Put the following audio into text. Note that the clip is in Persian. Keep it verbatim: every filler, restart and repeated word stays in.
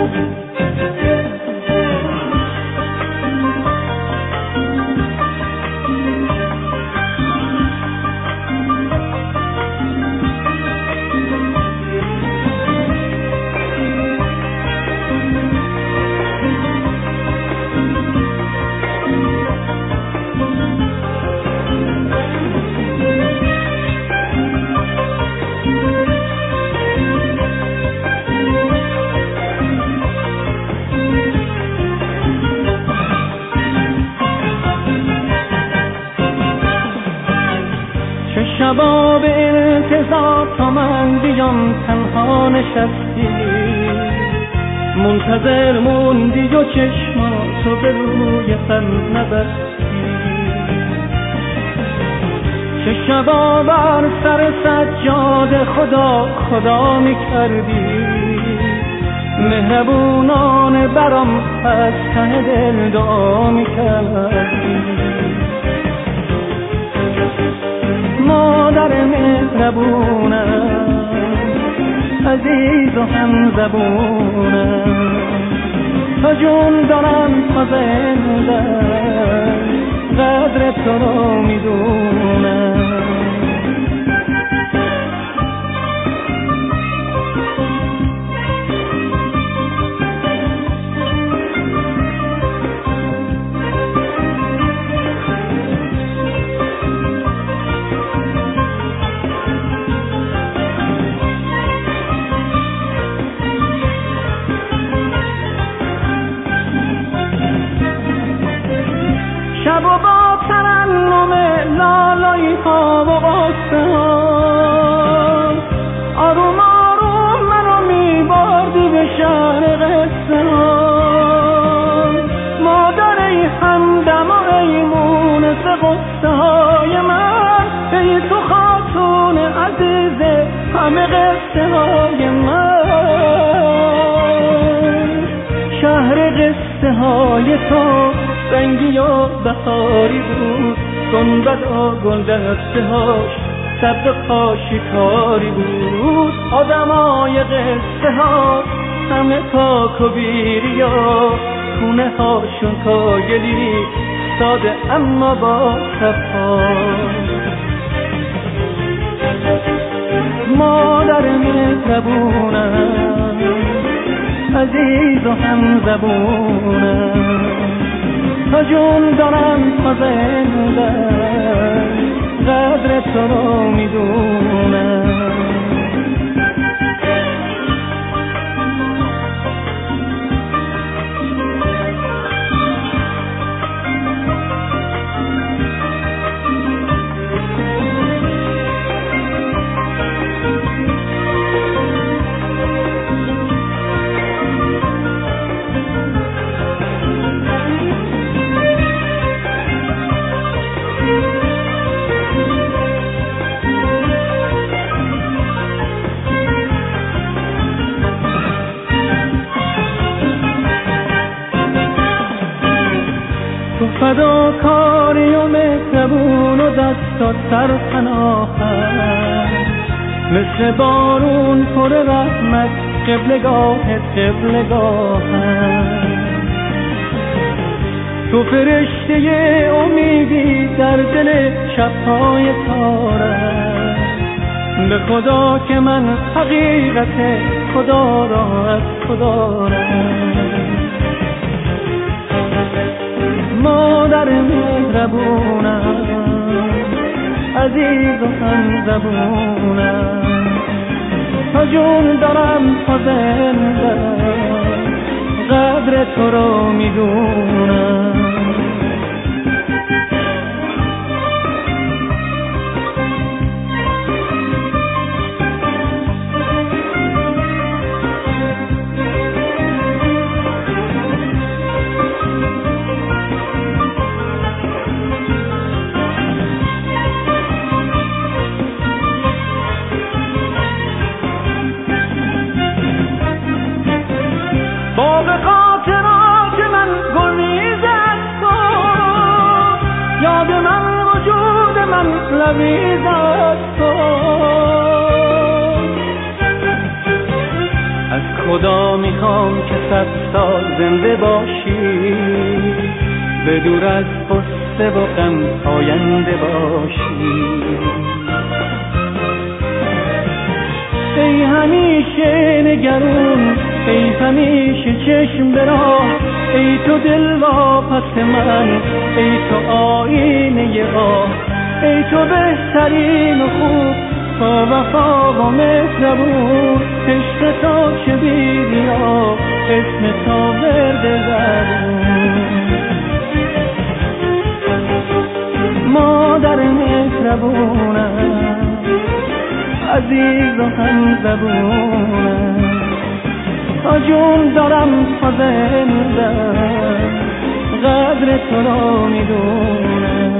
شباب انتظار تا من بیام تنها نشستی، منتظر موندی و چشماتو به روی هم نبستی. چه شبا بر سر سجاده خدا خدا میکردی، مهربونانه برام از ته دل دعا میکردی. مادر مهربونم، عزیز و همزبونم، تا جون دارم تا زنده قدر تو رو میدونم. شب و با ترنم لالایی ها و قصه ها، آروم آروم منو میبردی به شهر قصه ها. مادر ای همدم و ای مونس قصه های من، ای تو خاتون عزیز همه قصه های من. شهر قصه های تو رنگی و بهاری بود، گنبد و گل دسته هاش سبز کاشیکاری بود. آدمای قصه ها همه پاک و بیری و خونه هاشون کاگلی ساده اما با صفا. مادر مهربونم، عزیز و همزبونم، تا جون دارم تا زنده قدر تو رو میدونم. تو فداکاری و مهربون و دستات سرپناهم، مثل بارون پر رحمت قبلگاهت قبلگاهم. تو فرشته امیدی در دل شب‌های تارم، به خدا که من حقیقت خدا را از خدا دارم. مادر مهربونم، عزیز و همزبونم، تا جون دارم تا زنده قدر تو رو میدونم. باغ خاطرات من گلریز است تو، یاد من وجود من لبریز است تو. از خدا میخوام که صد سال زنده باشی، به دور از قصه و غم پاینده باشی. ای همیشه نگرون، ای همیشه چشم به راه، ای تو دل واپس من، ای تو آینه آه، ای تو بهترین و خوب با وفا و مهربون. عشق تو چه بی‌ریا، اسم تو ورد زبون. مادر مهربونم، عزیز و هم زبونم، تا جون دارم تا زندم، قدر تو را میدونم.